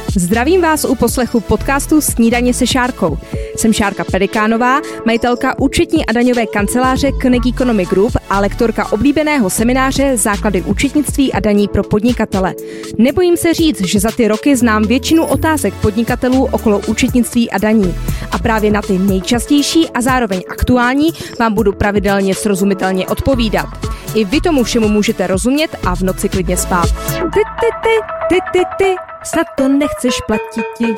Zdravím vás u poslechu podcastu Snídaně se Šárkou. Jsem Šárka Pelikánová, majitelka účetní a daňové kanceláře Koenig Economy Group a lektorka oblíbeného semináře Základy účetnictví a daní pro podnikatele. Nebojím se říct, že za ty roky znám většinu otázek podnikatelů okolo účetnictví a daní. A právě na ty nejčastější a zároveň aktuální vám budu pravidelně srozumitelně odpovídat. I vy tomu všemu můžete rozumět a v noci klidně spát. Ty, snad to nechceš platit.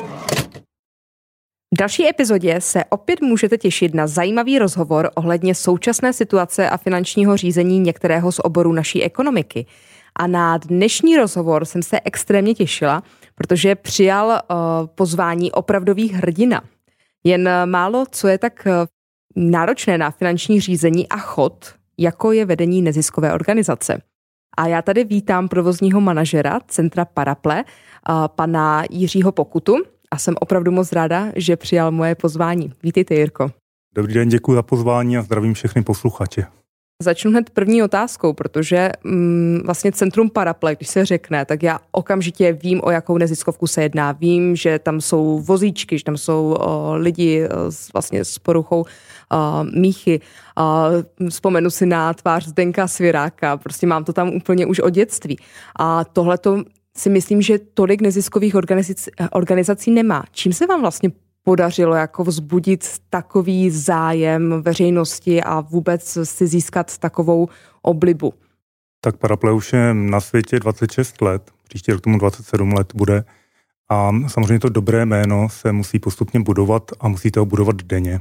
V další epizodě se opět můžete těšit na zajímavý rozhovor ohledně současné situace a finančního řízení některého z oborů naší ekonomiky. A na dnešní rozhovor jsem se extrémně těšila, protože přijal pozvání opravdový hrdina. Jen málo, co je tak náročné na finanční řízení a chod, jako je vedení neziskové organizace. A já tady vítám provozního manažera Centra Paraple, pana Jiřího Pokutu, a jsem opravdu moc ráda, že přijal moje pozvání. Vítejte, Jirko. Dobrý den, děkuji za pozvání a zdravím všechny posluchače. Začnu hned první otázkou, protože vlastně Centrum Paraple, když se řekne, tak já okamžitě vím, o jakou neziskovku se jedná. Vím, že tam jsou vozíčky, že tam jsou lidi vlastně s poruchou míchy. Vzpomenu si na tvář Zdenka Sviráka, prostě mám to tam úplně už od dětství. A tohleto si myslím, že tolik neziskových organizací nemá. Čím se vám vlastně podařilo jako vzbudit takový zájem veřejnosti a vůbec si získat takovou oblibu? Tak Paraple už je na světě 26 let, příští rok tomu 27 let bude a samozřejmě to dobré jméno se musí postupně budovat a musíte ho budovat denně.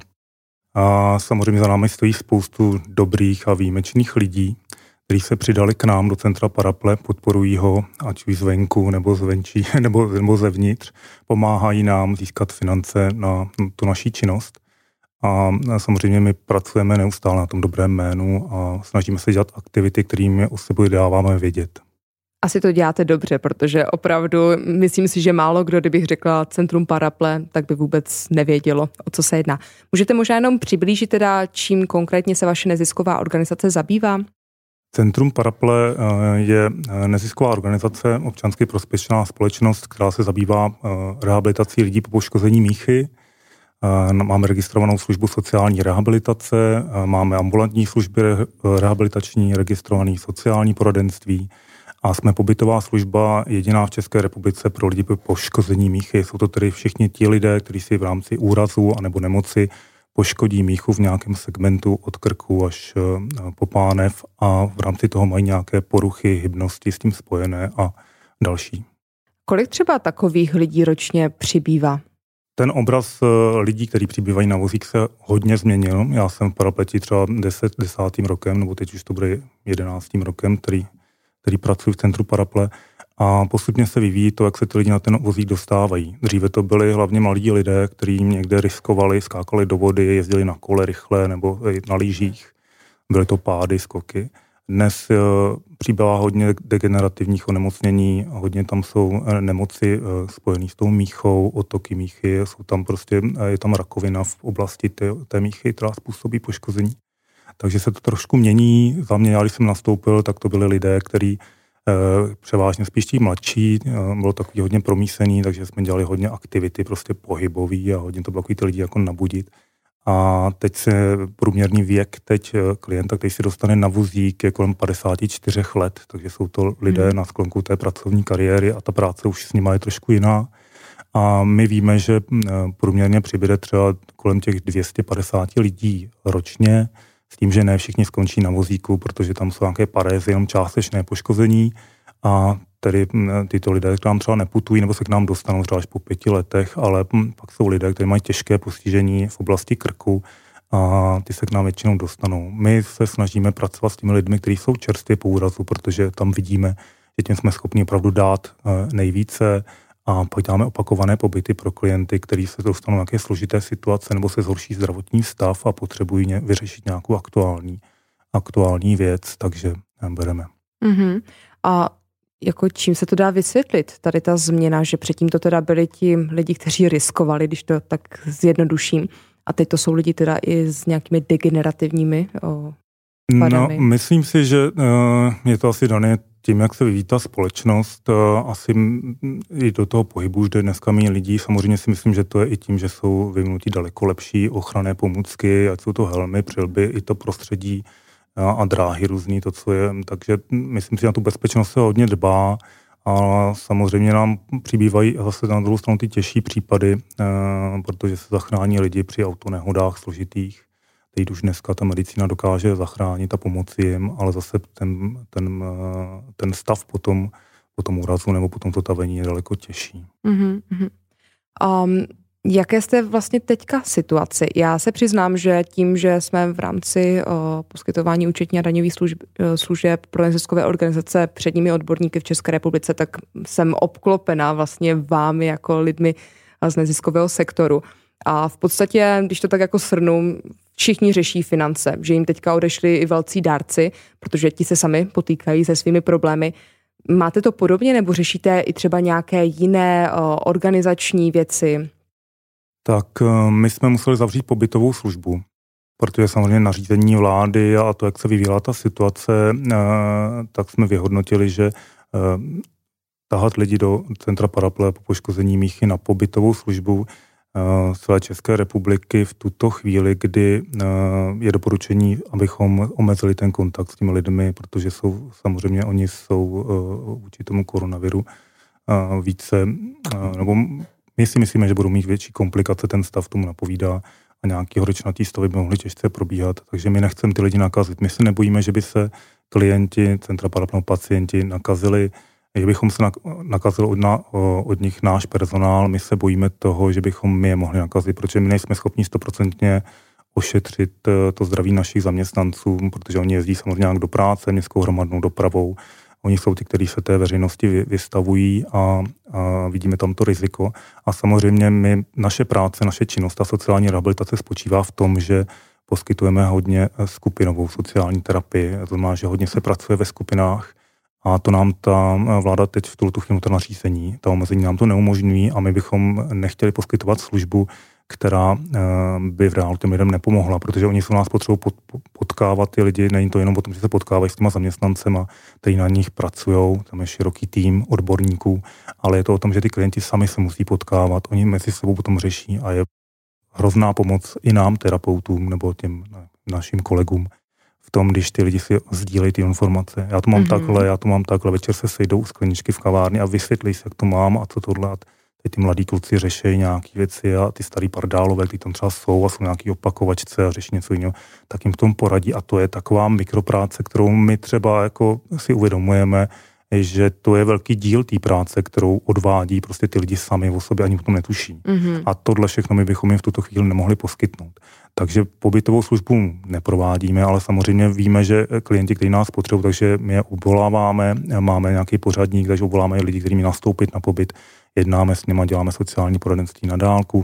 A samozřejmě za námi stojí spoustu dobrých a výjimečných lidí, kteří se přidali k nám do Centra Paraple, podporují ho, ať už zvenku nebo zvenčí, nebo zevnitř, pomáhají nám získat finance na tu naší činnost. A samozřejmě my pracujeme neustále na tom dobrém jménu a snažíme se dělat aktivity, kterými o sobě dáváme vědět. Asi to děláte dobře, protože opravdu myslím si, že málo kdo, kdybych řekla Centrum Paraple, tak by vůbec nevědělo, o co se jedná. Můžete možná jenom přiblížit teda, čím konkrétně se vaše nezisková organizace zabývá? Centrum Paraple je nezisková organizace, občansky prospěšná společnost, která se zabývá rehabilitací lidí po poškození míchy. Máme registrovanou službu sociální rehabilitace, máme ambulantní služby rehabilitační, registrovaný sociální poradenství a jsme pobytová služba jediná v České republice pro lidi po poškození míchy. Jsou to tedy všichni ti lidé, kteří si v rámci úrazu anebo nemoci poškodí míchu v nějakém segmentu od krku až po pánev a v rámci toho mají nějaké poruchy hybnosti s tím spojené a další. Kolik třeba takových lidí ročně přibývá? Ten obraz lidí, kteří přibývají na vozík, se hodně změnil. Já jsem v Parapleti třeba 10. rokem, nebo teď už to bude 11. rokem, který pracuji v Centru Paraple. A postupně se vyvíjí to, jak se ty lidi na ten vozík dostávají. Dříve to byli hlavně mladí lidé, kteří někde riskovali, skákali do vody, jezdili na kole rychle nebo na lyžích. Byly to pády, skoky. Dnes přibývá hodně degenerativních onemocnění, hodně tam jsou nemoci spojené s tou míchou, otoky míchy, je tam rakovina v oblasti té míchy, která způsobí poškození. Takže se to trošku mění. Za mě, když jsem nastoupil, tak to byli lidé, kteří převážně spíš tí mladší, bylo takový hodně promísený, takže jsme dělali hodně aktivity, prostě pohybový a hodně to bylo takový ty lidi jako nabudit. A teď se průměrný věk klienta, který si dostane na vozík, je kolem 54 let, takže jsou to lidé na sklonku té pracovní kariéry a ta práce už s nimi je trošku jiná. A my víme, že průměrně přibyde třeba kolem těch 250 lidí ročně, s tím, že ne všichni skončí na vozíku, protože tam jsou nějaké parézy, jenom částečné poškození a tedy tyto lidé k nám třeba neputují nebo se k nám dostanou třeba až po 5 letech, ale pak jsou lidé, kteří mají těžké postižení v oblasti krku a ty se k nám většinou dostanou. My se snažíme pracovat s těmi lidmi, kteří jsou čerstvě po úrazu, protože tam vidíme, že tím jsme schopni opravdu dát nejvíce a pak dáme opakované pobyty pro klienty, kteří se dostanou nějaké složité situace nebo se zhorší zdravotní stav a potřebují vyřešit nějakou aktuální věc, takže bereme. Mm-hmm. A jako čím se to dá vysvětlit, tady ta změna, že předtím to teda byli ti lidi, kteří riskovali, když to tak zjednoduším, a teď to jsou lidi teda i s nějakými degenerativními vadami? No, myslím si, že je to asi dané tím, jak se vyvíjí ta společnost. Asi i do toho pohybu už jde dneska méně lidí. Samozřejmě si myslím, že to je i tím, že jsou vyvinutí daleko lepší ochranné pomůcky, ať jsou to helmy, přilby, i to prostředí a dráhy různý, to, co je. Takže myslím si, že na tu bezpečnost se hodně dbá. A samozřejmě nám přibývají zase na druhou stranu ty těžší případy, protože se zachrání lidi při autonehodách složitých. Teď už dneska ta medicína dokáže zachránit a pomoci jim, ale zase ten stav po tom úrazu nebo po tom zotavení je daleko těžší. Jaké jste vlastně teďka situaci? Já se přiznám, že tím, že jsme v rámci poskytování účetní a daňových služeb pro neziskové organizace předními odborníky v České republice, tak jsem obklopená vlastně vámi jako lidmi z neziskového sektoru. A v podstatě, když to tak jako shrnu, všichni řeší finance, že jim teďka odešli i velcí dárci, protože ti se sami potýkají se svými problémy. Máte to podobně nebo řešíte i třeba nějaké jiné organizační věci? Tak my jsme museli zavřít pobytovou službu, protože samozřejmě nařízení vlády a to, jak se vyvíjela ta situace, tak jsme vyhodnotili, že tahat lidi do centra Paraple po poškození míchy na pobytovou službu celé České republiky v tuto chvíli, kdy je doporučení, abychom omezili ten kontakt s těmi lidmi, protože oni jsou vůči tomu koronaviru více, nebo my si myslíme, že budou mít větší komplikace, ten stav tomu napovídá a nějaký horečnatý stavy by mohly těžce probíhat, takže my nechceme ty lidi nakazit. My se nebojíme, že by se klienti centra Paraple, pacienti nakazili, že bychom se nakazili od nich náš personál, my se bojíme toho, že bychom my je mohli nakazit, protože my nejsme schopni 100% ošetřit to zdraví našich zaměstnanců, protože oni jezdí samozřejmě nějak do práce, městskou hromadnou dopravou. Oni jsou ty, kteří se té veřejnosti vystavují a vidíme tam to riziko. A samozřejmě naše práce, naše činnost a sociální rehabilitace spočívá v tom, že poskytujeme hodně skupinovou sociální terapii. To znamená, že hodně se pracuje ve skupinách a to nám ta vláda teď v tuto chvíli nařízení, ta omezení nám to neumožňují a my bychom nechtěli poskytovat službu, která by v reálu těm lidem nepomohla, protože oni jsou nás potřebují potkávat ty lidi, není to jenom o tom, že se potkávají s těma zaměstnancema, kteří na nich pracují, tam je široký tým odborníků, ale je to o tom, že ty klienti sami se musí potkávat, oni mezi sebou potom řeší a je hrozná pomoc i nám, terapeutům, nebo těm našim kolegům v tom, když ty lidi si sdílejí ty informace. Já to mám takhle, večer se sejdou u skleničky v kavárně a vysvětlí se, jak to mám a co tohle. Teď ty mladí kluci řeší nějaké věci a ty starý pardálové, kteří tam třeba jsou a jsou nějaký opakovačce a řeší něco jiného, tak jim v tom poradí a to je taková mikropráce, kterou my třeba jako si uvědomujeme, že to je velký díl té práce, kterou odvádí prostě ty lidi sami o sobě, ani v tom netuší. A tohle všechno my bychom jim v tuto chvíli nemohli poskytnout. Takže pobytovou službu neprovádíme, ale samozřejmě víme, že klienti, kteří nás potřebují, takže my je obvoláváme, máme nějaký pořadník, takže obvoláme lidi, kteří mi nastoupit na pobyt, jednáme s nimi, děláme sociální poradenství na dálku,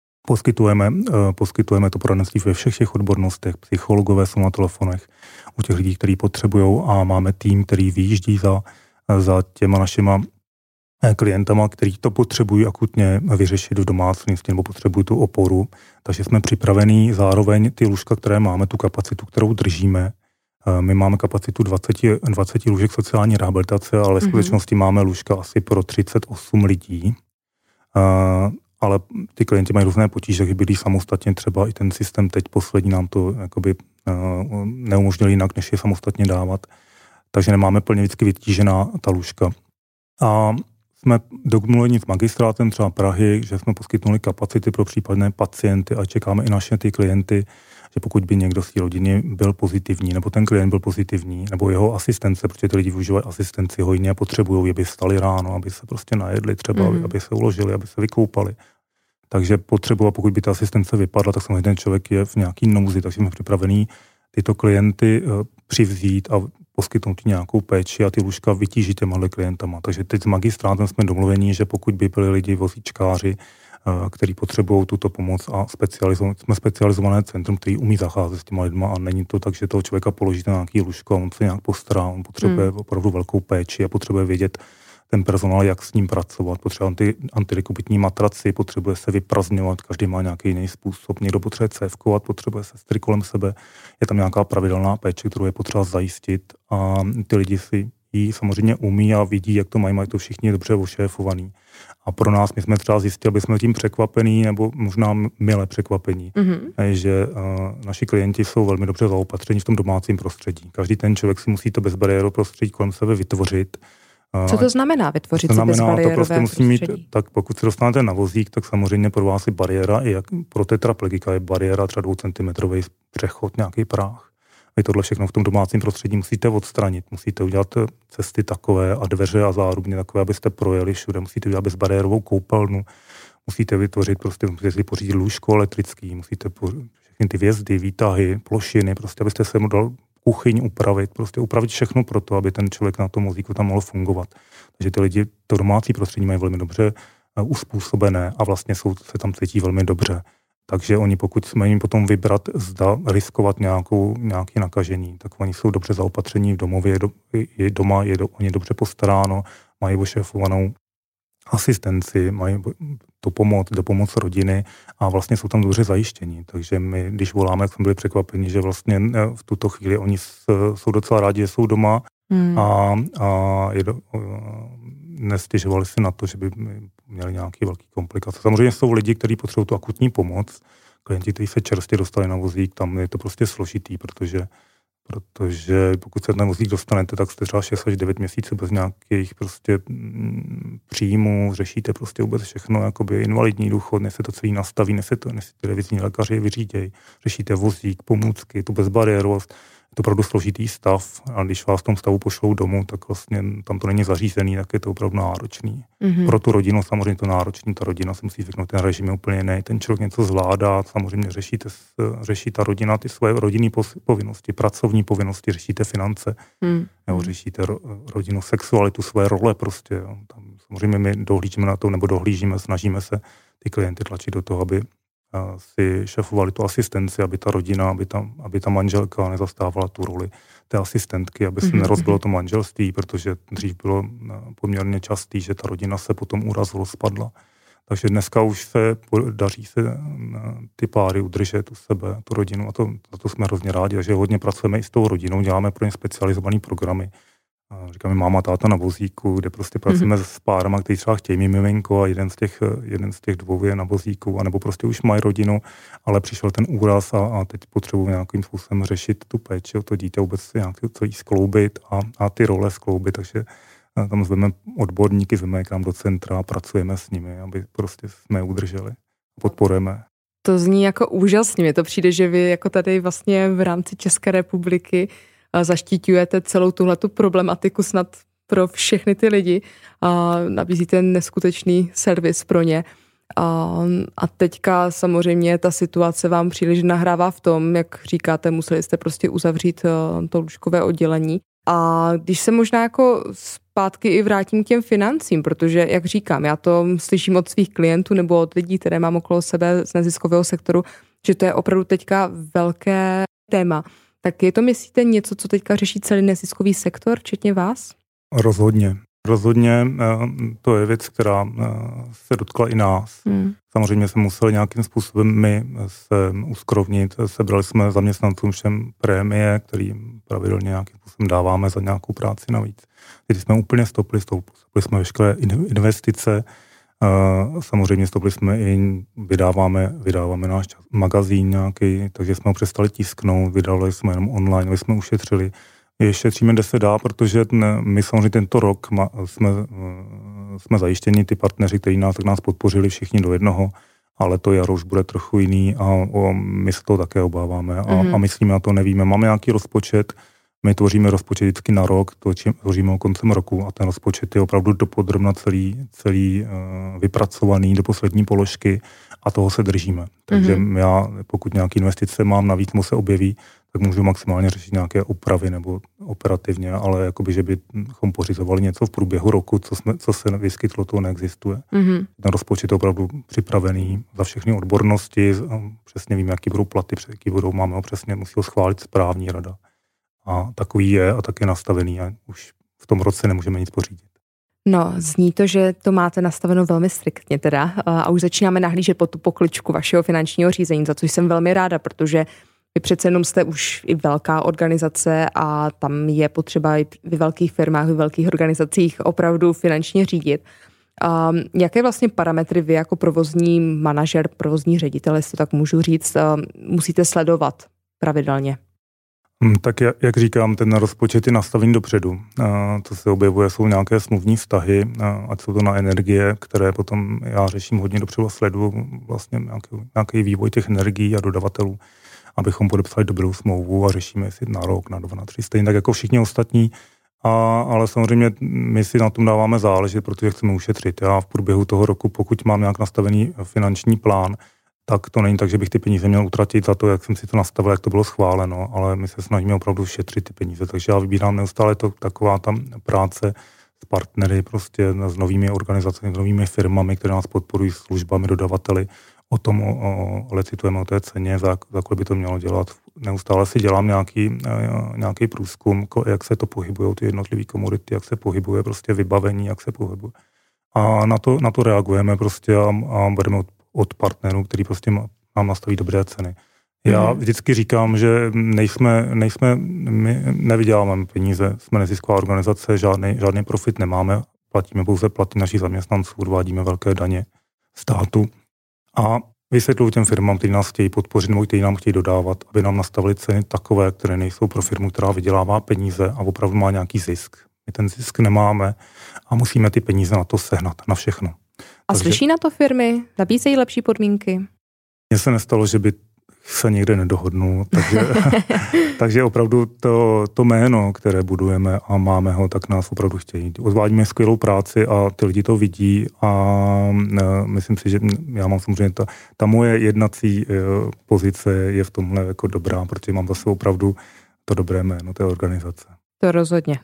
poskytujeme to poradenství ve všech těch odbornostech, psychologové jsou na telefonech, u těch lidí, kteří potřebují a máme tým, který vyjíždí za těma našima klientama, kteří to potřebují akutně vyřešit v domácnosti nebo potřebují tu oporu. Takže jsme připravení zároveň ty lůžka, které máme, tu kapacitu, kterou držíme. My máme kapacitu 20 lůžek sociální rehabilitace, ale v skutečnosti máme lůžka asi pro 38 lidí. Ale ty klienti mají různé potíže, že bydlí samostatně, třeba i ten systém teď poslední nám to jakoby neumožnil jinak, než je samostatně dávat. Takže nemáme plně vždycky vytížená ta lůžka. A jsme domluveni s magistrátem třeba Prahy, že jsme poskytnuli kapacity pro případné pacienty a čekáme i naše ty klienty, že pokud by někdo z té rodiny byl pozitivní, nebo ten klient byl pozitivní, nebo jeho asistence, protože ty lidi využívají asistenci hojně a potřebují, aby vstali ráno, aby se prostě najedli třeba, aby se uložili, aby se vykoupali. Takže potřebují, pokud by ta asistence vypadla, tak samozřejmě ten člověk je v nějaký nouzi, takže jsme připravení tyto klienty přivzít a poskytnout nějakou péči a ty lůžka vytížit těmhle klientama. Takže teď s magistrátem jsme domluveni, že pokud by byli lidi vozíčkáři, kteří potřebují tuto pomoc a jsme specializované centrum, který umí zacházet s těma lidma a není to tak, že toho člověka položíte na nějaký lůžko a on se nějak postará, on potřebuje opravdu velkou péči a potřebuje vědět, ten personál, jak s ním pracovat. Potřebuje antidekubitní matraci, potřebuje se vyprazňovat, každý má nějaký jiný způsob. Někdo potřebuje cévkovat, potřebuje sestry kolem sebe. Je tam nějaká pravidelná péče, kterou je potřeba zajistit a ty lidi si ji samozřejmě umí a vidí, jak to mají to všichni dobře ošéfovaný. A pro nás, my jsme třeba zjistili, aby jsme tím překvapení, nebo možná mile překvapení, že naši klienti jsou velmi dobře zaopatřeni v tom domácím prostředí. Každý ten člověk si musí to bezbariérové prostředí kolem sebe vytvořit. Co to znamená vytvořit si bezbariérové prostředí? Musí mít, tak pokud se dostanete na vozík, tak samozřejmě pro vás je bariéra, i jak pro tetraplegika je bariéra třeba 2 cm přechod, nějaký práh. Vy tohle všechno v tom domácím prostředí musíte odstranit. Musíte udělat cesty takové a dveře a zárubně takové, abyste projeli všude. Musíte udělat bezbariérovou koupelnu. Musíte vytvořit, musíte pořídit lůžko elektrický, musíte všechny ty vjezdy, výtahy, plošiny, abyste se mu dal kuchyň upravit, upravit všechno pro to, aby ten člověk na tom vozíku tam mohl fungovat. Takže ty lidi to domácí prostředí mají velmi dobře uspůsobené a vlastně se tam cítí velmi dobře. Takže oni, pokud mají potom vybrat, zda riskovat nějaké nakažení, tak oni jsou dobře zaopatření v domově, doma je oni dobře postaráno, mají ošéfovanou asistenci, mají dopomoc rodiny a vlastně jsou tam dobře zajištění. Takže my, když voláme, jak jsme byli překvapeni, že vlastně v tuto chvíli oni jsou docela rádi, že jsou doma a nestěžovali si na to, že by měli nějaké velké komplikace. Samozřejmě jsou lidi, kteří potřebují tu akutní pomoc. Klienti, kteří se čerstvě dostali na vozík, tam je to prostě složitý, protože pokud se na vozík dostanete, tak jste třeba 6 až 9 měsíců bez nějakých prostě příjmů, řešíte prostě vůbec všechno, jakoby invalidní důchod, než se to celý nastaví, než ty revizní lékaři vyřídějí, řešíte vozík, pomůcky, tu bezbariérovost. Je to opravdu složitý stav a když vás v tom stavu pošlou domů, tak vlastně tam to není zařízený, tak je to opravdu náročný. Pro tu rodinu samozřejmě to náročný, ta rodina se musí zvyknout, ten režim je úplně jiný, ten člověk něco zvládá, samozřejmě řeší ta rodina ty své rodinné povinnosti, pracovní povinnosti, řešíte finance, nebo řešíte rodinu, sexualitu, své role prostě. Jo. Tam samozřejmě my dohlížíme na to, nebo snažíme se ty klienty tlačit do toho, aby si šefovali tu asistenci, aby ta rodina, aby ta manželka nezastávala tu roli té asistentky, aby se nerozbilo to manželství, protože dřív bylo poměrně častý, že ta rodina se potom úrazu rozpadla. Takže dneska už se daří se ty páry udržet u sebe, tu rodinu a za to jsme hrozně rádi, takže hodně pracujeme i s tou rodinou, děláme pro ně specializované programy. Říkáme máma, táta na vozíku, kde prostě pracujeme s párama, kteří třeba chtějí mít miminko a jeden z těch dvou je na vozíku, anebo prostě už mají rodinu, ale přišel ten úraz a teď potřebují nějakým způsobem řešit tu péči o to dítě, vůbec nějak to jí skloubit a ty role skloubit, takže tam zveme odborníky, zveme k nám do centra a pracujeme s nimi, aby prostě jsme je udrželi. Podporujeme. To zní jako úžasně, mně to přijde, že vy jako tady vlastně v rámci České republiky zaštiťujete celou tuhletu problematiku snad pro všechny ty lidi a nabízíte neskutečný servis pro ně. A teďka samozřejmě ta situace vám příliš nahrává v tom, jak říkáte, museli jste prostě uzavřít to lůžkové oddělení. A když se možná jako zpátky i vrátím k těm financím, protože, jak říkám, já to slyším od svých klientů nebo od lidí, které mám okolo sebe z neziskového sektoru, že to je opravdu teďka velké téma. Tak je to, myslíte, něco, co teďka řeší celý neziskový sektor, včetně vás? Rozhodně. To je věc, která se dotkla i nás. Samozřejmě jsme museli nějakým způsobem my se uskrovnit. Sebrali jsme zaměstnancům všem prémie, který pravidelně nějakým způsobem dáváme za nějakou práci navíc. Teď jsme úplně stopli jsme veškeré investice. Samozřejmě stopli jsme i vydáváme náš magazín nějaký, takže jsme ho přestali tisknout, vydali jsme jenom online, jsme ušetřili. Šetříme, kde se dá, protože my samozřejmě tento rok jsme zajištěni, ty partneři, kteří nás podpořili všichni do jednoho, ale to jaro už bude trochu jiný a my se toho také obáváme a myslíme na to, nevíme. Máme nějaký rozpočet, my tvoříme rozpočet vždycky na rok, tvoříme ho koncem roku a ten rozpočet je opravdu dopodrobna celý vypracovaný do poslední položky a toho se držíme. Takže já, pokud nějaké investice mám, navíc mu se objeví, tak můžu maximálně řešit nějaké opravy nebo operativně, ale jakoby, že bychom pořizovali něco v průběhu roku, co se vyskytlo, to neexistuje. Ten rozpočet je opravdu připravený za všechny odbornosti, přesně víme, jaký budou platy, máme ho přesně, musí ho schválit správní rada. A takový je a tak je nastavený a už v tom roce nemůžeme nic pořídit. No, zní to, že to máte nastaveno velmi striktně teda a už začínáme nahlížet pod tu pokličku vašeho finančního řízení, za což jsem velmi ráda, protože vy přece jenom jste už i velká organizace a tam je potřeba i ve velkých firmách, ve velkých organizacích opravdu finančně řídit. Jaké vlastně parametry vy jako provozní manažer, provozní ředitel, jestli to tak můžu říct, musíte sledovat pravidelně? Tak jak říkám, ten rozpočet je nastavený dopředu. To se objevuje, jsou nějaké smluvní vztahy, ať jsou to na energie, které potom já řeším hodně dopředu a sleduju vlastně nějaký vývoj těch energií a dodavatelů, abychom podepsali dobrou smlouvu a řešíme jestli na rok, na 2, na 3, stejně tak jako všichni ostatní. Ale samozřejmě my si na tom dáváme záležet, protože chceme ušetřit. Já v průběhu toho roku, pokud mám nějak nastavený finanční plán, tak to není tak, že bych ty peníze měl utratit za to, jak jsem si to nastavil, jak to bylo schváleno, ale my se snažíme opravdu šetřit ty peníze. Takže já vybírám neustále taková tam práce s partnery, prostě s novými organizacemi, s novými firmami, které nás podporují službami, dodavateli, o tom lecitujeme o té ceně, za kolik by to mělo dělat. Neustále si dělám nějaký průzkum, jak se to pohybují ty jednotlivé komodity, jak se pohybuje prostě vybavení, jak se pohybuje. A na to reagujeme prostě a budeme od partnerů, který prostě nám nastaví dobré ceny. Já vždycky říkám, že my nevyděláváme peníze, jsme nezisková organizace, žádný profit nemáme, platíme pouze platy našich zaměstnanců, odvádíme velké daně státu a vysvětluji těm firmám, kteří nás chtějí podpořit nebo kteří nám chtějí dodávat, aby nám nastavili ceny takové, které nejsou pro firmu, která vydělává peníze a opravdu má nějaký zisk. My ten zisk nemáme a musíme ty peníze na to sehnat, na všechno. A slyší na to firmy? Nabízejí lepší podmínky? Mně se nestalo, že by se někde nedohodnul, takže opravdu to jméno, které budujeme a máme ho, tak nás opravdu chtějí. Odvádíme skvělou práci a ty lidi to vidí a myslím si, že já mám samozřejmě ta moje jednací pozice je v tomhle jako dobrá, protože mám zase opravdu to dobré jméno té organizace. To rozhodně.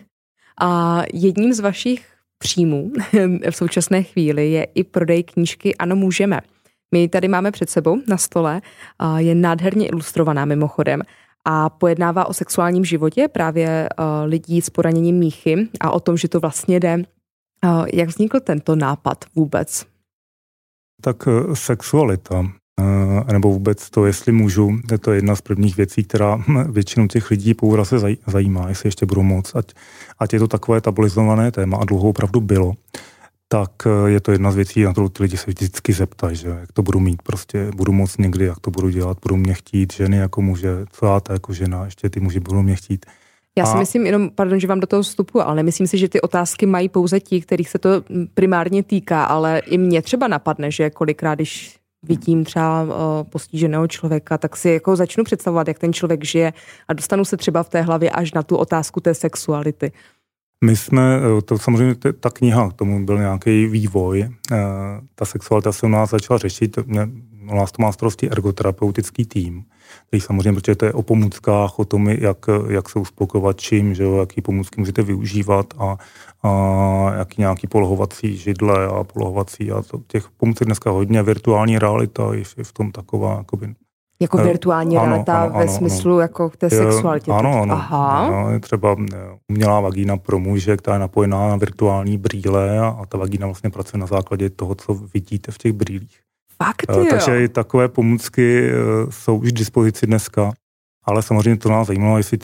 A jedním z vašich příjmů v současné chvíli je i prodej knížky Ano, můžeme. My tady máme před sebou na stole, je nádherně ilustrovaná mimochodem a pojednává o sexuálním životě právě lidí s poraněním míchy a o tom, že to vlastně jde. Jak vznikl tento nápad vůbec? Tak sexualita, nebo vůbec to, jestli můžu, to je jedna z prvních věcí, která většinu těch lidí poura se zajímá, jestli ještě budou moc, ať je to takové tabuizované téma a dlouho opravdu bylo, tak je to jedna z věcí, na kterou ty lidi se vždycky zeptají, že jak to budu mít, prostě budu moc někdy, jak to budu dělat, budou mě chtít ženy jako muže, co já to jako žena, ještě ty muži budou mě chtít. Já si myslím, jenom, pardon, že vám do toho vstupuji, ale nemyslím si, že ty otázky mají pouze ti, kterých se to primárně týká, ale i mě třeba napadne, že kolikrát, když vidím třeba postiženého člověka, tak si jako začnu představovat, jak ten člověk žije a dostanu se třeba v té hlavě až na tu otázku té sexuality. My jsme, to samozřejmě ta kniha, k tomu byl nějaký vývoj, ta sexualita se u nás začala řešit, u nás to má starosti ergoterapeutický tým, který samozřejmě, protože to je o pomůckách, o tom, jak se uspokojovat čím, že jo, jaký pomůcky můžete využívat a jaký nějaký polohovací židle a polohovací a těch pomůcek dneska hodně, virtuální realita je v tom taková jakoby. Jako virtuální realita ve smyslu jako té sexualitě. Ano, třeba umělá vagína pro muže, která je napojená na virtuální brýle a ta vagína vlastně pracuje na základě toho, co vidíte v těch brýlích. Fakt, takže takové pomůcky jsou už k dispozici dneska, ale samozřejmě to nás zajímalo, jestli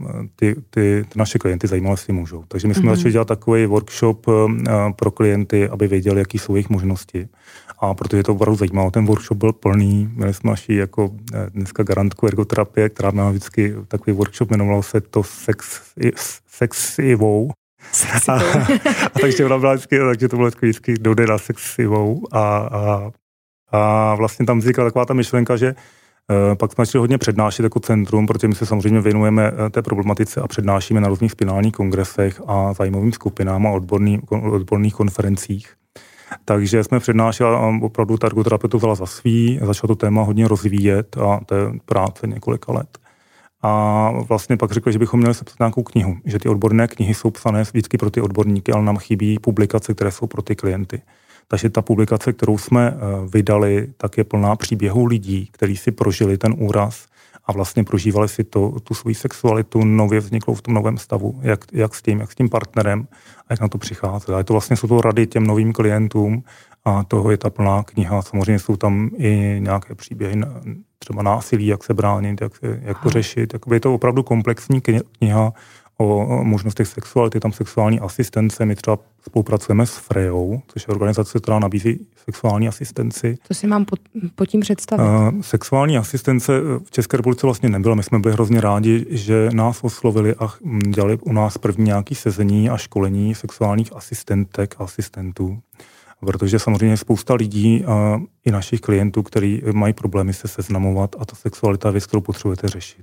ty naše klienty zajímalo, jestli můžou. Takže my jsme začali dělat takový workshop pro klienty, aby věděli, jaký jsou jejich možnosti. A protože to opravdu zajímalo, ten workshop byl plný, měli jsme naši jako dneska garantku ergoterapie, která měla vždycky takový workshop, jmenovalo se to sexivou. Takže ona byla vždycky, takže to bylo vždycky dojde na sexivou a vlastně tam vznikla taková ta myšlenka, že pak jsme začali hodně přednášet jako centrum, protože my se samozřejmě věnujeme té problematice a přednášíme na různých spinálních kongresech a zájmovým skupinám a odborných konferencích. Takže jsme přednášeli a opravdu ta ergoterapie to vzala za svý, začala to téma hodně rozvíjet a to je práce několika let. A vlastně pak řekli, že bychom měli sepsat nějakou knihu, že ty odborné knihy jsou psané vždycky pro ty odborníky, ale nám chybí publikace, které jsou pro ty klienty. Takže ta publikace, kterou jsme vydali, tak je plná příběhů lidí, kteří si prožili ten úraz a vlastně prožívali si tu svou sexualitu nově vzniklou v tom novém stavu, jak s tím partnerem a jak na to přicházet. A to vlastně jsou to rady těm novým klientům a toho je ta plná kniha. Samozřejmě jsou tam i nějaké příběhy, třeba násilí, jak se bránit, jak to řešit. Je to opravdu komplexní kniha o možnostech sexuality, tam sexuální asistence. My třeba spolupracujeme s Frejou, což je organizace, která nabízí sexuální asistenci. To si mám pod tím představit. Sexuální asistence v České republice vlastně nebyla. My jsme byli hrozně rádi, že nás oslovili a dělali u nás první nějaké sezení a školení sexuálních asistentek a asistentů. Protože samozřejmě je spousta lidí i našich klientů, kteří mají problémy se seznamovat a ta sexualita je věc, kterou potřebujete řešit.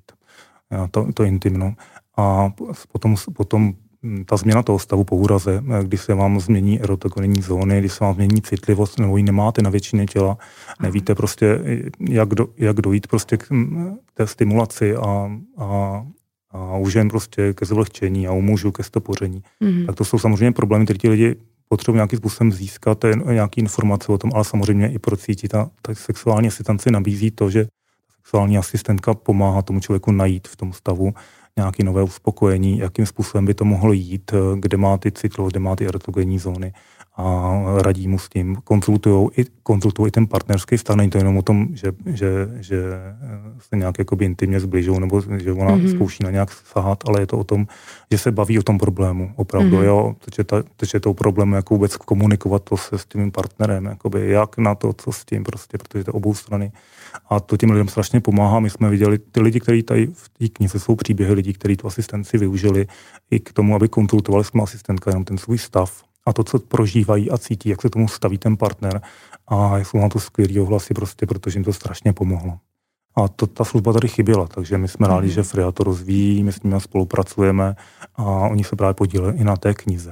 To je intimno. A potom ta změna toho stavu po úraze, kdy se vám změní erotogenní zóny, kdy se vám změní citlivost, nebo ji nemáte na většině těla, nevíte prostě, jak dojít prostě k té stimulaci a u žen prostě ke zvlhčení a u mužů ke stopoření. Tak to jsou samozřejmě problémy, které ti lidi potřebují nějakým způsobem získat nějaké informace o tom, ale samozřejmě i procítit. Ta sexuální asistence nabízí to, že sexuální asistentka pomáhá tomu člověku najít v tom stavu nějaké nové uspokojení, jakým způsobem by to mohlo jít, kde má ty citlivost, kde má ty erotogenní zóny a radí mu s tím. Konzultují i ten partnerský vztah, není to jenom o tom, že se nějak jakoby intimně zbližují, nebo že ona zkouší na nějak sahat, ale je to o tom, že se baví o tom problému, opravdu, jo, takže to problém, jako vůbec komunikovat to se s tím partnerem, jakoby jak na to, co s tím, prostě, protože to je obou strany. A to těm lidem strašně pomáhá. My jsme viděli ty lidi, kteří tady v té knize jsou příběhy lidí, kteří tu asistenci využili i k tomu, aby konzultovali s tím asistentka jenom ten svůj stav a to, co prožívají a cítí, jak se tomu staví ten partner. A jsou na to skvělý ohlasy prostě, protože jim to strašně pomohlo. A ta služba tady chyběla, takže my jsme rádi, že Freja to rozvíjí, my s nimi spolupracujeme a oni se právě podíleli i na té knize.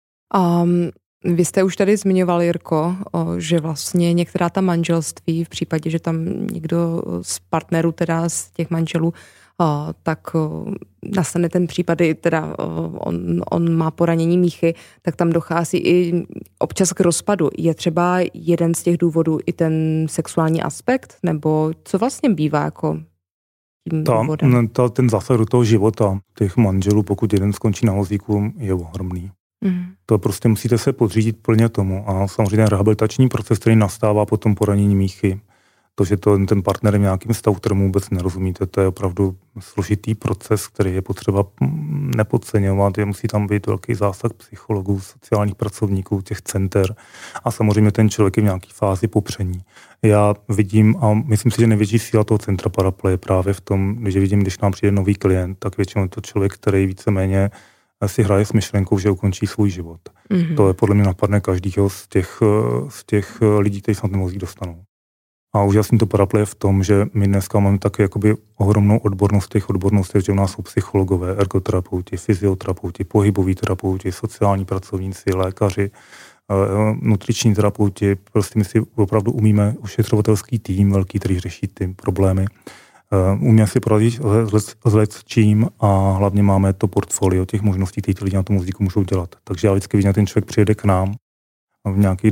Vy jste už tady zmiňoval, Jirko, že vlastně některá ta manželství, v případě, že tam někdo z partnerů, teda z těch manželů, tak nastane ten případ, teda on má poranění míchy, tak tam dochází i občas k rozpadu. Je třeba jeden z těch důvodů i ten sexuální aspekt, nebo co vlastně bývá jako tím důvodem? Ten zásah do toho života těch manželů, pokud jeden skončí na vozíku, je ohromný. To prostě musíte se podřídit plně tomu. A samozřejmě rehabilitační proces, který nastává po tom poranění míchy, to, že ten partner je v nějakým stavu, kterému vůbec nerozumíte, to je opravdu složitý proces, který je potřeba nepodceňovat. Musí tam být velký zásah psychologů, sociálních pracovníků, těch center a samozřejmě ten člověk je v nějaké fázi popření. Já vidím a myslím si, že největší síla toho centra Paraple je právě v tom, že vidím, když nám přijde nový klient, tak většinou je to člověk, který víceméně si hraje s myšlenkou, že ukončí svůj život. To je podle mě napadne každýho z těch lidí, kteří se na ten vozík dostanou. A úžasný to Paraple je v tom, že my dneska máme taky jakoby ohromnou odbornost těch odborností, že u nás jsou psychologové, ergoterapeuti, fyzioterapeuti, pohyboví terapeuti, sociální pracovníci, lékaři, nutriční terapeuti. Prostě my si opravdu umíme ošetřovatelský tým velký, který řeší ty problémy. Umíme si poradit s čím a hlavně máme to portfolio těch možností, které ty lidi na tom vozíku můžou dělat. Takže já vždycky vidím, že ten člověk přijede k nám v nějaký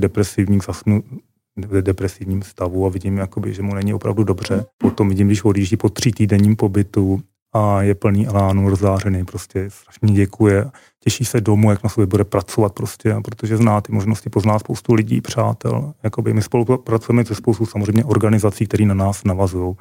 depresivním stavu a vidím, jakoby, že mu není opravdu dobře. Potom vidím, když odjíždí po 3týdenním pobytu a je plný elánu, rozzářený, prostě strašně děkuje, těší se domů, jak na sobě bude pracovat prostě, protože zná ty možnosti, pozná spoustu lidí, přátel. Jakoby my spolupracujeme se spoustu samozřejmě organizací, které na nás navazují.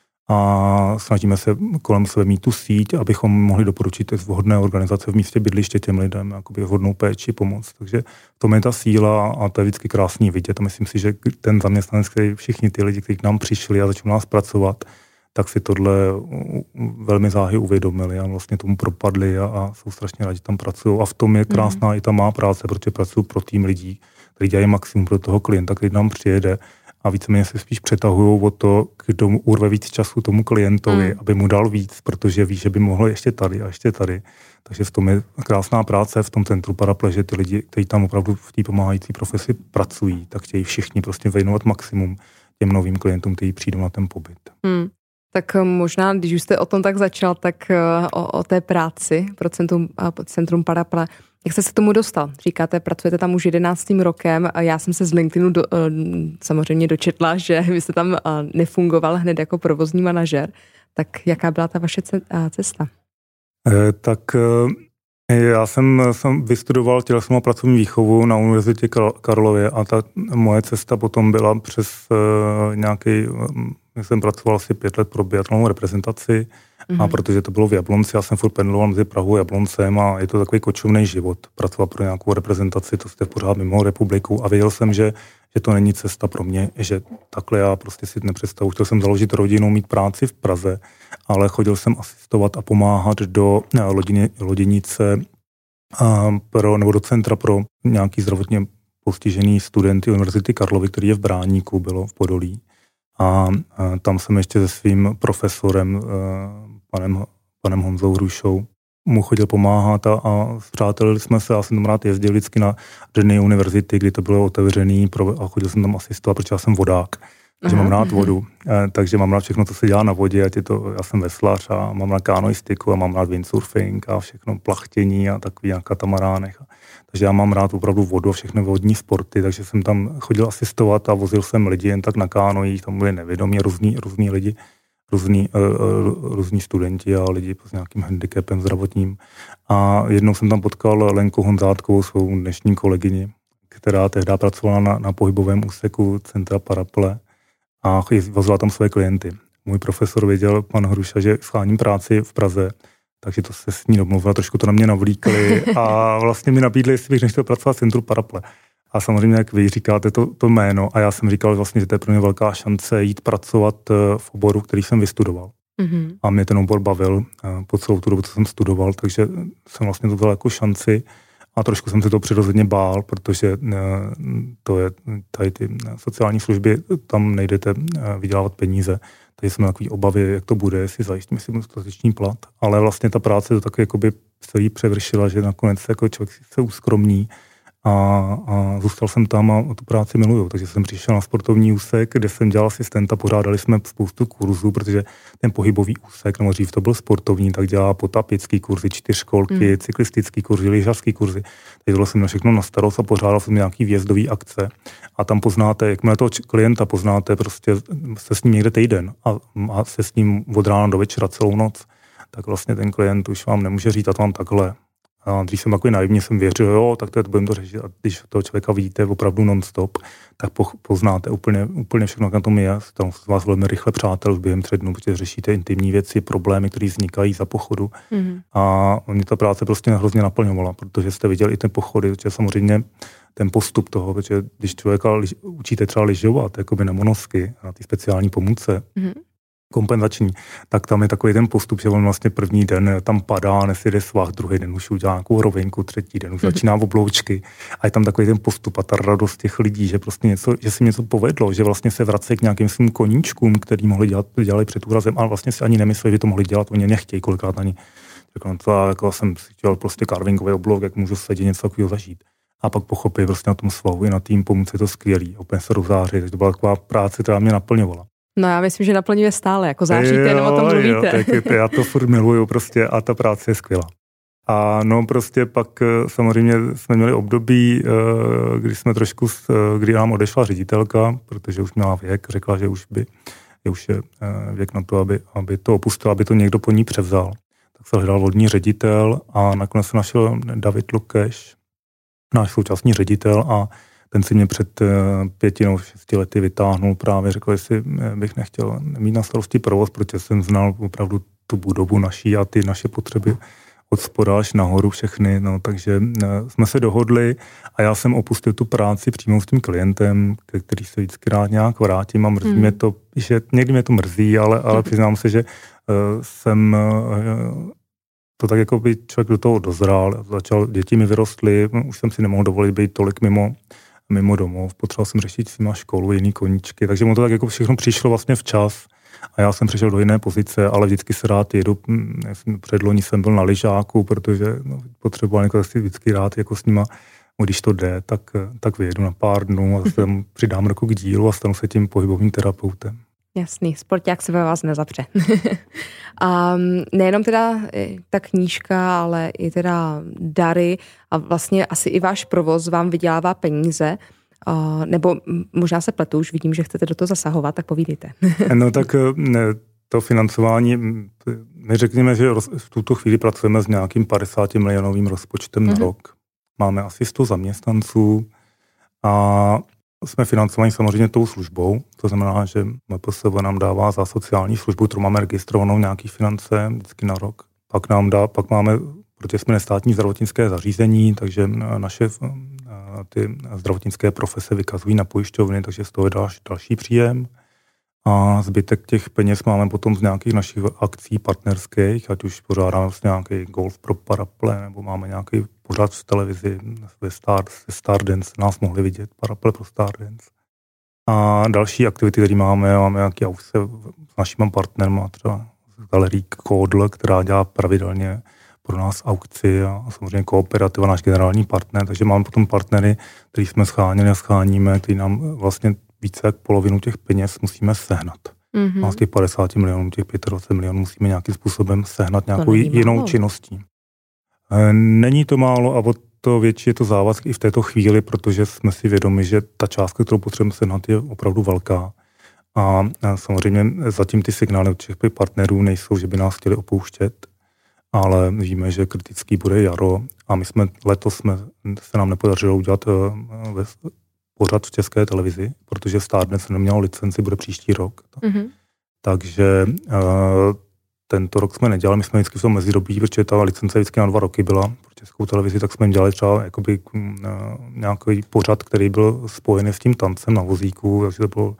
A snažíme se kolem sebe mít tu síť, abychom mohli doporučit vhodné organizace v místě bydliště těm lidem, jakoby vhodnou péči, pomoc. Takže to je ta síla a to je vždycky krásný vidět. A myslím si, že ten zaměstnanec, který všichni ty lidi, kteří k nám přišli a začali nás pracovat, tak si tohle velmi záhy uvědomili a vlastně tomu propadli a jsou strašně rádi, že tam pracují. A v tom je krásná i ta má práce, protože pracují pro tým lidí, kteří dělají maximum pro toho klienta, který nám přijede. A víceméně se spíš přetahují o to, kdo mu urve víc času tomu klientovi, aby mu dal víc, protože ví, že by mohlo ještě tady a ještě tady. Takže v tom je krásná práce v tom centru Paraple, že ty lidi, kteří tam opravdu v té pomáhající profesi pracují, tak chtějí všichni prostě věnovat maximum těm novým klientům, kteří přijdou na ten pobyt. Tak možná, když už jste o tom tak začal, tak o té práci pro centrum Paraple. Jak jste se k tomu dostal? Říkáte, pracujete tam už 11. rokem a já jsem se z LinkedInu samozřejmě dočetla, že vy jste tam nefungoval hned jako provozní manažer. Tak jaká byla ta vaše cesta? Já jsem vystudoval tělesnou a pracovní výchovu na Univerzitě Karlově a ta moje cesta potom byla přes jsem pracoval asi 5 let pro biatlonovou reprezentaci a protože to bylo v Jablonci, já jsem furt pendloval mezi Prahou a Jabloncem a je to takový kočovný život. Pracovat pro nějakou reprezentaci, to jste pořád mimo republiku a věděl jsem, že to není cesta pro mě, že takhle já prostě si nepředstavuji. Chtěl jsem založit rodinu, mít práci v Praze, ale chodil jsem asistovat a pomáhat do loděnice nebo do centra pro nějaký zdravotně postižený studenty Univerzity Karlovy, který je v Bráníku, bylo v Podolí. A tam jsem ještě se svým profesorem, panem Honzou Hrušou, mu chodil pomáhat a zpřátelili jsme se. Já jsem tam rád jezdil vždycky na dny univerzity, kdy to bylo otevřený a chodil jsem tam asistovat, protože já jsem vodák. Takže mám rád vodu, takže mám rád všechno, co se dělá na vodě, já jsem veslař a mám rád kanoistiku a mám rád windsurfing a všechno plachtění a takový na katamaránech. Takže já mám rád opravdu vodu a všechny vodní sporty, takže jsem tam chodil asistovat a vozil jsem lidi jen tak na kánojích, tam byli nevědomí, různí lidi, různí studenti a lidi s nějakým handicapem zdravotním. A jednou jsem tam potkal Lenku Honzátkovou, svou dnešní kolegyni, která tehdy pracovala na pohybovém úseku centra Paraple a vozila tam své klienty. Můj profesor věděl, pan Hruša, že scháním práci v Praze, takže to se s ní domluvila, trošku to na mě navlíkli a vlastně mi nabídli, jestli bych nechtěl pracovat v centru Paraple. A samozřejmě, jak vy říkáte to jméno, a já jsem říkal vlastně, že to je pro mě velká šance jít pracovat v oboru, který jsem vystudoval. Mm-hmm. A mě ten obor bavil po celou tu dobu, co jsem studoval, takže jsem vlastně to vzal jako šanci a trošku jsem se to přirozeně bál, protože to je tady ty sociální služby, tam nejdete vydělávat peníze. Takže jsem takový obavy, jak to bude, jestli zajistím si dostatečný plat. Ale vlastně ta práce to taky jakoby celý převršila, že nakonec jako člověk se uskromní a zůstal jsem tam a tu práci miluju. Takže jsem přišel na sportovní úsek, kde jsem dělal asistenta, pořádali jsme spoustu kurzů, protože ten pohybový úsek, nebo dřív to byl sportovní, tak dělá potapický kurzy, 4školky, cyklistický kurzy, lyžařský kurzy. Takže jsem na všechno na starost a pořádal jsem nějaký výjezdový akce. A tam poznáte, jakmile toho klienta poznáte, prostě se s ním někde týden a se s ním od rána do večera celou noc, tak vlastně ten klient už vám nemůže říct, a to mám takhle. A když jsem takový naivně jsem věřil, jo, tak to budeme to řešit. A když toho člověka vidíte opravdu non-stop, tak poznáte úplně všechno, jak na tom je. Tam z vás velmi rychle přátel během 3 dnů, protože řešíte intimní věci, problémy, které vznikají za pochodu. Mm-hmm. A mě ta práce prostě hrozně naplňovala, protože jste viděli i ten pochody, protože samozřejmě ten postup toho, protože když člověka učíte třeba lyžovat, jakoby na monosky, na ty speciální pomůce, kompenzační, tak tam je takový ten postup, že on vlastně první den tam padá, nesjede svah, druhý den už udělá nějakou rovinku, třetí den už začíná obloučky a je tam takový ten postup a ta radost těch lidí, že prostě že si něco povedlo, že vlastně se vrací k nějakým svým koníčkům, který dělali před úrazem, ale vlastně si ani nemysleli, že to mohli dělat, oni nechtějí kolikrát ani. Jako jsem si chtěl prostě carvingový oblouk, jak můžu sedět něco takového zažít. A pak pochopit prostě na tom svahu i na tým pomůce je to skvělý, opět se rozářit, takže to byla taková práce, která mě naplňovala. No já myslím, že naplňuje stále, jako záříte, jenom o tom mluvíte. Tak já to furt miluju prostě a ta práce je skvělá. A no prostě pak samozřejmě jsme měli období, kdy nám odešla ředitelka, protože už měla věk, řekla, že už je věk na to, aby to opustila, aby to někdo po ní převzal. Tak se hledal vodní ředitel a nakonec se našel David Lukeš, náš současný ředitel a ten si mě před 5 nebo 6 lety vytáhnul právě, řekl, jestli bych nechtěl mít na starosti provoz, protože jsem znal opravdu tu budovu naší a ty naše potřeby od spoda až nahoru všechny, no, takže jsme se dohodli a já jsem opustil tu práci přímo s tím klientem, který se vždycky rád nějak vrátím a mrzí mě to, že někdy mě to mrzí, ale přiznám se, že jsem to tak jako by člověk do toho dozrál, děti mi vyrostly, už jsem si nemohl dovolit být tolik mimo domov, potřeboval jsem řešit s nima školu, jiný koníčky, takže mu to tak jako všechno přišlo vlastně včas a já jsem přišel do jiné pozice, ale vždycky se rád jedu, předloni jsem byl na lyžáku, protože potřeboval někoho si vždycky rád jako s nima, když to jde, tak vyjedu na pár dnů a zase přidám ruku k dílu a stanu se tím pohybovým terapeutem. Jasný, sporták se ve vás nezapře. A nejenom teda ta knížka, ale i teda dary a vlastně asi i váš provoz vám vydělává peníze, nebo možná se pletu, už vidím, že chcete do toho zasahovat, tak povídejte. No tak to financování, my řekněme, že v tuto chvíli pracujeme s nějakým 50 milionovým rozpočtem na rok. Máme asi 100 zaměstnanců a jsme financovaní samozřejmě tou službou. To znamená, že MPSV nám dává za sociální službu, kterou máme registrovanou nějaký finance vždycky na rok. Pak máme, protože jsme nestátní zdravotnické zařízení, takže naše ty zdravotnické profese vykazují na pojišťovny, takže z toho je další příjem. A zbytek těch peněz máme potom z nějakých našich akcí partnerských, ať už pořádáme vlastně nějaký golf pro paraple, nebo máme nějaký pořád v televizi ve Stardance, nás mohli vidět, paraple pro Stardance. A další aktivity, které máme nějaké aukce s našimi partnermi, třeba galerii Kodl, která dělá pravidelně pro nás aukci a samozřejmě Kooperativa, náš generální partner, takže máme potom partnery, který jsme scháněli a scháníme, který nám vlastně více jak polovinu těch peněz musíme sehnat. A z těch 50 milionů, těch 25 milionů musíme nějakým způsobem sehnat nějakou jinou činností. Není to málo a o to větší je to závazek i v této chvíli, protože jsme si vědomi, že ta částka, kterou potřebujeme sehnat, je opravdu velká. A samozřejmě zatím ty signály od těch partnerů nejsou, že by nás chtěli opouštět, ale víme, že kritický bude jaro a letos se nám nepodařilo udělat pořad v České televizi, protože Stardance neměl licenci, bude příští rok. Takže tento rok jsme nedělali, my jsme vždycky v tom mezidobí, protože ta licence vždycky na 2 roky byla pro Českou televizi, tak jsme dělali třeba jakoby nějaký pořad, který byl spojený s tím tancem na vozíku, takže to bylo.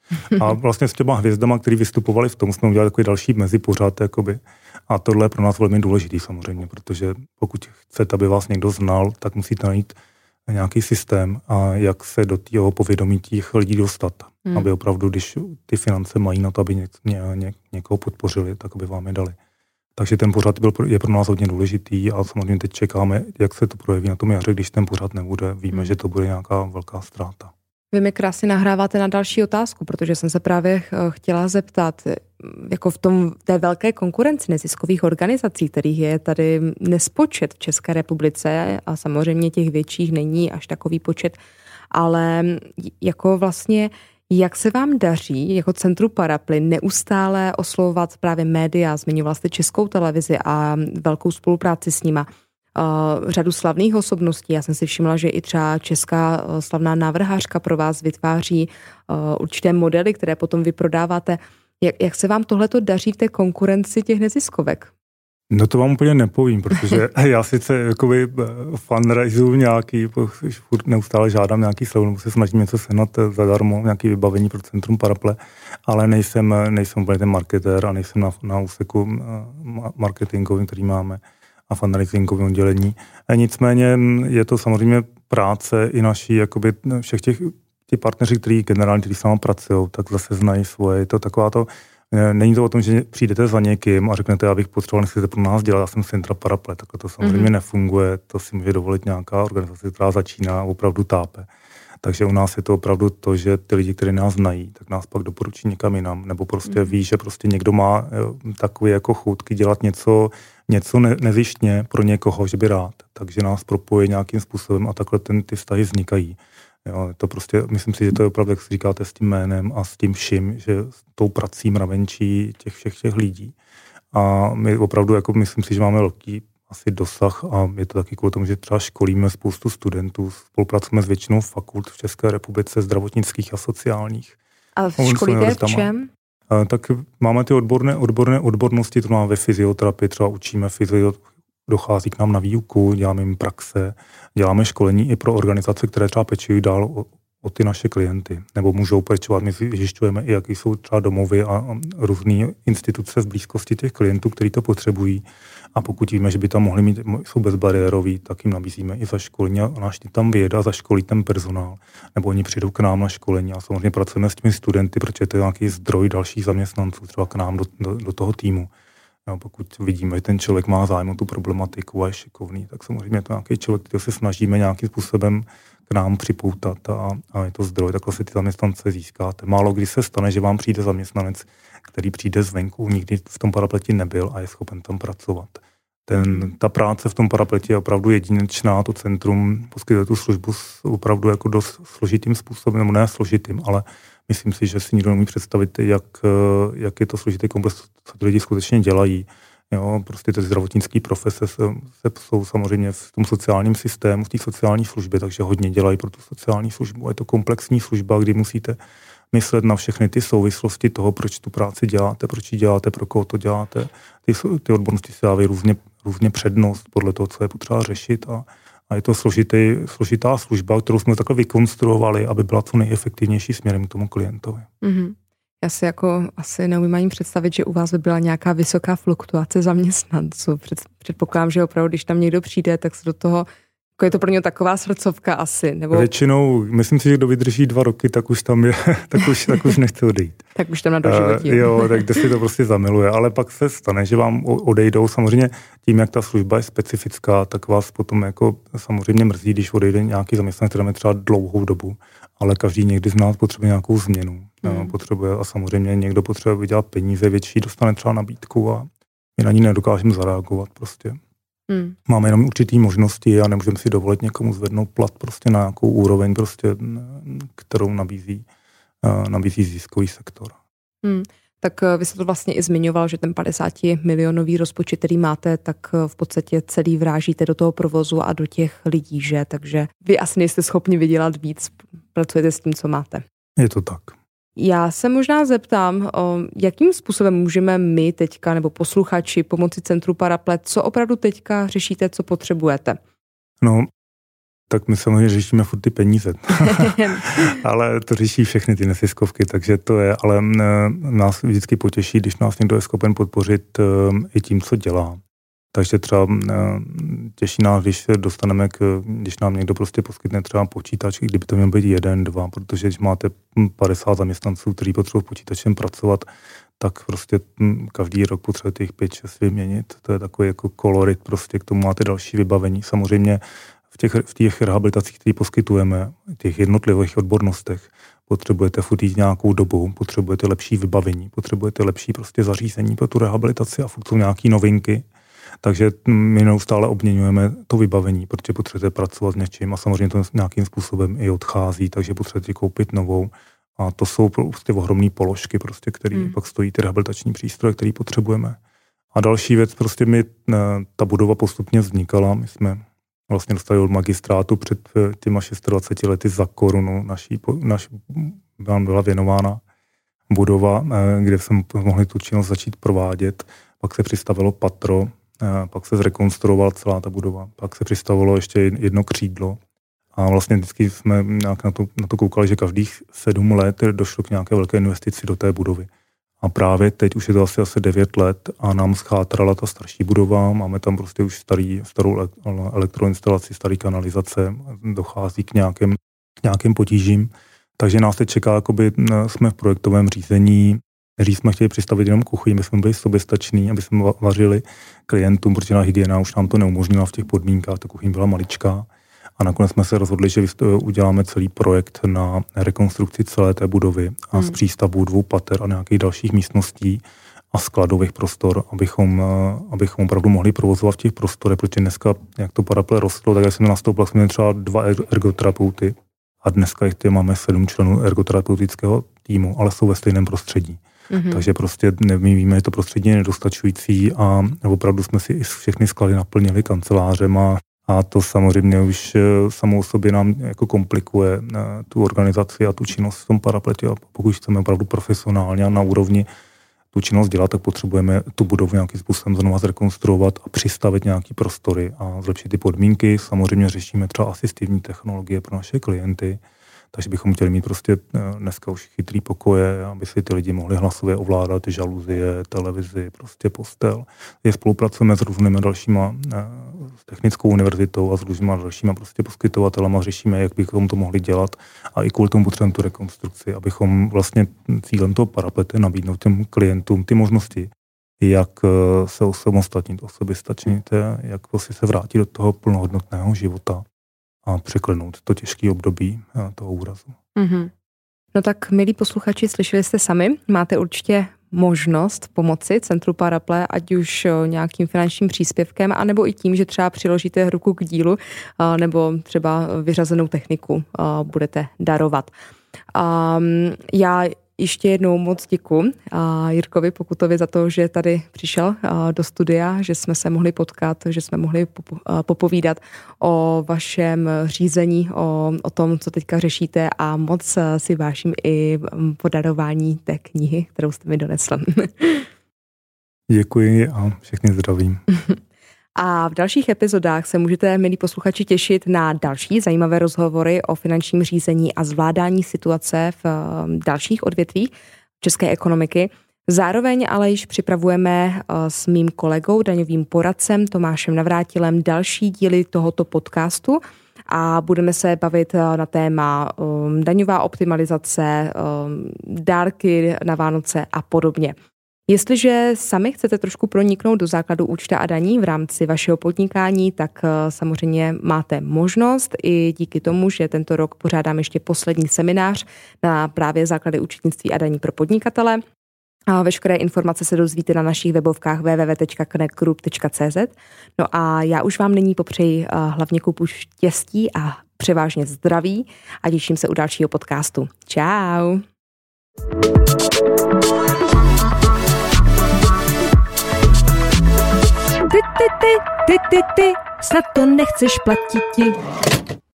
A vlastně s těma hvězdama, který vystupovali v tom, jsme udělali takový další mezipořad, jakoby. A tohle je pro nás velmi důležitý samozřejmě, protože pokud chcete, aby vás někdo znal, tak musíte najít nějaký systém a jak se do toho povědomí těch lidí dostat. Aby opravdu, když ty finance mají na to, aby někoho podpořili, tak aby vám je dali. Takže ten pořad je pro nás hodně důležitý a samozřejmě teď čekáme, jak se to projeví na tom jaře, když ten pořad nebude. Víme, že to bude nějaká velká ztráta. Vy mi krásně nahráváte na další otázku, protože jsem se právě chtěla zeptat, jako v té velké konkurenci neziskových organizací, kterých je tady nespočet v České republice a samozřejmě těch větších není až takový počet, ale jako vlastně, jak se vám daří jako Centru Paraply neustále oslovovat právě média, zmiňovala jste Českou televizi a velkou spolupráci s nima, řadu slavných osobností. Já jsem si všimla, že i třeba česká slavná návrhářka pro vás vytváří určité modely, které potom vyprodáváte. Jak se vám tohleto daří v té konkurenci těch neziskovek? No to vám úplně nepovím, protože já sice jakoby fundraizuju nějaký, furt neustále žádám nějaký slovo, nebo se snažím něco sehnat zadarmo, nějaké vybavení pro Centrum Paraple, ale nejsem úplně ten marketér a nejsem na úseku marketingovým, který máme a fundraisingovém oddělení. Nicméně je to samozřejmě práce i naší, jakoby všech těch partneři, kteří s námi pracují, tak zase znají svoje. Je to taková to, není to o tom, že přijdete za někým a řeknete, já bych potřeboval, nechcete pro nás dělat, já jsem Centra Paraple, tak to samozřejmě nefunguje, to si může dovolit nějaká organizace, která začíná a opravdu tápe. Takže u nás je to opravdu to, že ty lidi, kteří nás znají, tak nás pak doporučí někam jinam, nebo prostě ví, že prostě někdo má takové jako choutky dělat něco nezištně pro někoho, že by rád, takže nás propojí nějakým způsobem a takhle ty vztahy vznikají. Jo, to prostě, myslím si, že to je opravdu, jak si říkáte, s tím jménem a s tím vším, že s tou prací mravenčí těch lidí. A my opravdu, jako myslím si, že máme velký asi dosah a je to taky kvůli tomu, že třeba školíme spoustu studentů, spolupracujeme s většinou fakult v České republice, zdravotnických a sociálních. A školíte v čem? Tak máme ty odbornosti, to máme ve fyzioterapii, třeba učíme dochází k nám na výuku, děláme jim praxe, děláme školení i pro organizace, které třeba pečují dál o ty naše klienty, nebo můžou pečovat. My zjišťujeme i, jaký jsou třeba domovy a různé instituce v blízkosti těch klientů, kteří to potřebují. A pokud víme, že by tam mohli mít, jsou bezbariéroví, tak jim nabízíme i za školení a náš tam vyjede a zaškolí ten personál. Nebo oni přijdou k nám na školení a samozřejmě pracujeme s těmi studenty, protože to je nějaký zdroj dalších zaměstnanců, třeba k nám do toho týmu. No, pokud vidíme, že ten člověk má zájem o tu problematiku a je šikovný, tak samozřejmě je to nějaký člověk, který se snažíme nějakým způsobem k nám připoutat a je to zdroj, takhle si ty zaměstnance získáte. Málo kdy se stane, že vám přijde zaměstnanec, který přijde zvenku, nikdy v tom Parapleti nebyl a je schopen tam pracovat. Ta práce v tom Parapleti je opravdu jedinečná, to centrum poskytuje tu službu opravdu jako dost složitým způsobem, nebo ne složitým, ale myslím si, že si nikdo nemůže představit, jak je to složitý komplex, co ty lidi skutečně dělají. Jo, prostě ty zdravotnické profese jsou samozřejmě v tom sociálním systému, v té sociální službě, takže hodně dělají pro tu sociální službu. A je to komplexní služba, kdy musíte myslet na všechny ty souvislosti toho, proč tu práci děláte, proč ji děláte, pro koho to děláte. Ty odbornosti se dávají různě přednost podle toho, co je potřeba řešit a je to složitá služba, kterou jsme takhle vykonstruovali, aby byla co nejefektivnější směrem k tomu klientovi. Mm-hmm. Já si asi neumím ani představit, že u vás by byla nějaká vysoká fluktuace zaměstnanců. Předpokládám, že opravdu, když tam někdo přijde, tak se do toho, jako je to pro něj taková srdcovka asi. Nebo... Většinou, myslím si, že kdo vydrží 2 roky, tak už tam je, tak už nechce odejít. Tak už tam na doživotí. Jo, tak kde si to prostě zamiluje, ale pak se stane, že vám odejdou. Samozřejmě tím, jak ta služba je specifická, tak vás potom jako samozřejmě mrzí, když odejde nějaký zaměstnanec, který je třeba dlouhou dobu, ale každý někdy z nás potřebuje nějakou změnu. Potřebuje a samozřejmě někdo potřebuje vydělat peníze větší, dostane třeba nabídku a my na ní nedokážeme zareagovat prostě. Máme jenom určitý možnosti a nemůžeme si dovolit někomu zvednout plat prostě na nějakou úroveň, prostě, kterou nabízí ziskový sektor. Tak vy jste to vlastně i zmiňoval, že ten 50 milionový rozpočet, který máte, tak v podstatě celý vrážíte do toho provozu a do těch lidí, že? Takže vy asi nejste schopni vydělat víc, pracujete s tím, co máte. Je to tak. Já se možná zeptám, jakým způsobem můžeme my teďka, nebo posluchači, pomoci Centru Paraplet, co opravdu teďka řešíte, co potřebujete? No, tak my samozřejmě řešíme furt ty peníze. Ale to řeší všechny ty neziskovky, takže to je, ale nás vždycky potěší, když nás někdo je schopen podpořit i tím, co dělá. Takže třeba těší nás, když se dostaneme, když nám někdo prostě poskytne třeba počítač, i kdyby to měl být 1, 2, protože když máte 50 zaměstnanců, kteří potřebují s počítačem pracovat, tak prostě každý rok potřebujete jich 5-6 vyměnit. To je takový jako kolorit, prostě k tomu máte další vybavení. Samozřejmě v těch rehabilitacích, které poskytujeme, těch jednotlivých odbornostech, potřebujete furt jít nějakou dobu, potřebujete lepší vybavení, potřebujete lepší prostě zařízení pro tu rehabilitaci a furt jsou nějaký novinky. Takže my neustále obměňujeme to vybavení, protože potřebujete pracovat s něčím a samozřejmě to nějakým způsobem i odchází, takže potřebujete koupit novou. A to jsou prostě ohromné položky, prostě, které pak stojí ty rehabilitační přístroje, které potřebujeme. A další věc, prostě ta budova postupně vznikala, my jsme vlastně dostali od magistrátu před těma 26 lety za korunu, nám byla věnována budova, kde jsme mohli tu činnost začít provádět, pak se přistavilo patro, pak se zrekonstruovala celá ta budova, pak se přistavilo ještě jedno křídlo a vlastně vždycky jsme nějak na to koukali, že každých 7 let došlo k nějaké velké investici do té budovy. A právě teď už je to asi 9 let a nám schátrala ta starší budova, máme tam prostě už starou elektroinstalaci, starý kanalizace, dochází k nějakým potížím. Takže nás teď čeká, jakoby jsme v projektovém řízení. Než jsme chtěli přistavit jenom kuchyň, my jsme byli soběstační, aby jsme vařili klientům, protože na hygiena už nám to neumožnila v těch podmínkách, ta kuchyň byla maličká. A nakonec jsme se rozhodli, že uděláme celý projekt na rekonstrukci celé té budovy a z přístavů 2 pater a nějakých dalších místností a skladových prostor, abychom opravdu mohli provozovat v těch prostorech, protože dneska, jak to Paraple rostlo, tak já jsem nastoupil, jsme měli třeba 2 ergoterapeuty a dneska máme 7 členů ergoterapeutického týmu, ale jsou ve stejném prostředí. Takže prostě my víme, že to prostředí je nedostačující a opravdu jsme si všechny sklady naplnili kancelářem a to samozřejmě už samou sobě nám jako komplikuje tu organizaci a tu činnost v tom Parapletě a pokud chceme opravdu profesionálně a na úrovni tu činnost dělat, tak potřebujeme tu budovu nějakým způsobem znovu zrekonstruovat a přistavit nějaký prostory a zlepšit ty podmínky. Samozřejmě řešíme třeba asistivní technologie pro naše klienty, takže bychom chtěli mít prostě dneska už chytrý pokoje, aby si ty lidi mohli hlasově ovládat žaluzie, televizi, prostě postel. Spolupracujeme s různými dalšíma, s technickou univerzitou a s různýma dalšíma prostě poskytovatelama, řešíme, jak bychom to mohli dělat a i kvůli tomu potřebujeme tu rekonstrukci, abychom vlastně cílem toho Paraplete nabídnout těm klientům ty možnosti, jak se osamostatnit, soběstačnit, jak prostě se vrátit do toho plnohodnotného života a překlenout to těžké období toho úrazu. No tak, milí posluchači, slyšeli jste sami, máte určitě možnost pomoci Centru Paraple, ať už nějakým finančním příspěvkem, anebo i tím, že třeba přiložíte ruku k dílu, nebo třeba vyřazenou techniku budete darovat. Já ještě jednou moc děkuji Jirkovi Pokutovi za to, že tady přišel do studia, že jsme se mohli potkat, že jsme mohli popovídat o vašem řízení, o tom, co teďka řešíte, a moc si vážím i podarování té knihy, kterou jste mi donesl. Děkuji a všechny zdravím. A v dalších epizodách se můžete, milí posluchači, těšit na další zajímavé rozhovory o finančním řízení a zvládání situace v dalších odvětví české ekonomiky. Zároveň ale již připravujeme s mým kolegou, daňovým poradcem Tomášem Navrátilem další díly tohoto podcastu a budeme se bavit na téma daňová optimalizace, dárky na Vánoce a podobně. Jestliže sami chcete trošku proniknout do základu účta a daní v rámci vašeho podnikání, tak samozřejmě máte možnost i díky tomu, že tento rok pořádám ještě poslední seminář na právě základy účetnictví a daní pro podnikatele. A veškeré informace se dozvíte na našich webovkách www.connectgroup.cz. No a já už vám nyní popřeji hlavně kupu štěstí a převážně zdraví a těším se u dalšího podcastu. Čau! Ty, snad to nechceš platit ti.